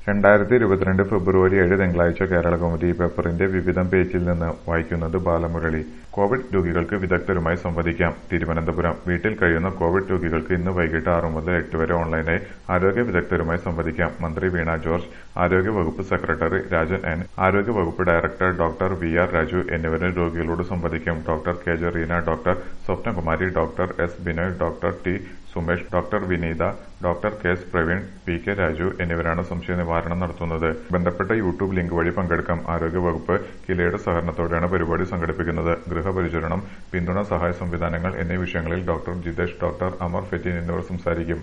2022 ഫെബ്രുവരി 7 തിങ്കളാഴ്ച കേരളകൗമുദി പേപ്പറിന്റെ വിവിധം പേജിൽ നിന്ന് വായിക്കുന്നത് ബാലമുരളി. കോവിഡ് രോഗികൾക്ക് വിദഗ്ധരുമായി സംവദിക്കാം. തിരുവനന്തപുരം വീട്ടിൽ കഴിയുന്ന കോവിഡ് രോഗികൾക്ക് ഇന്ന് വൈകിട്ട് 6 മുതൽ 8 വരെ ഓൺലൈനായി ആരോഗ്യ വിദഗ്ധരുമായി സംവദിക്കാം. മന്ത്രി വീണ ജോർജ്, ആരോഗ്യ വകുപ്പ് സെക്രട്ടറി രാജൻ എൻ, ആരോഗ്യ വകുപ്പ് ഡയറക്ടർ ഡോക്ടർ വി.ആർ. രാജു എന്നിവരും രോഗികളോട് സംവദിക്കും. Doctor K. J. Reena, doctor Swapnakumari, doctor S. Binoy, doctor T. Sumesh, doctor Vineetha, doctor K. S. Praveen, P. K. Raju എന്നിവരാണ് സംശയ നിവാരണം നടത്തുന്നത്. ബന്ധപ്പെട്ട യൂട്യൂബ് ലിങ്ക് വഴി പങ്കെടുക്കാം. ആരോഗ്യ വകുപ്പ് കിലയുടെ സഹകരണത്തോടെയാണ് പരിപാടി സംഘടിപ്പിക്കുന്നത്. ഗൃഹപരിചരണം, പിന്തുണ, സഹായ സംവിധാനങ്ങൾ എന്നീ വിഷയങ്ങളിൽ ഡോക്ടർ ജിതേഷ്, ഡോക്ടർ അമർ ഫെറ്റിൻ എന്നിവർ സംസാരിക്കും.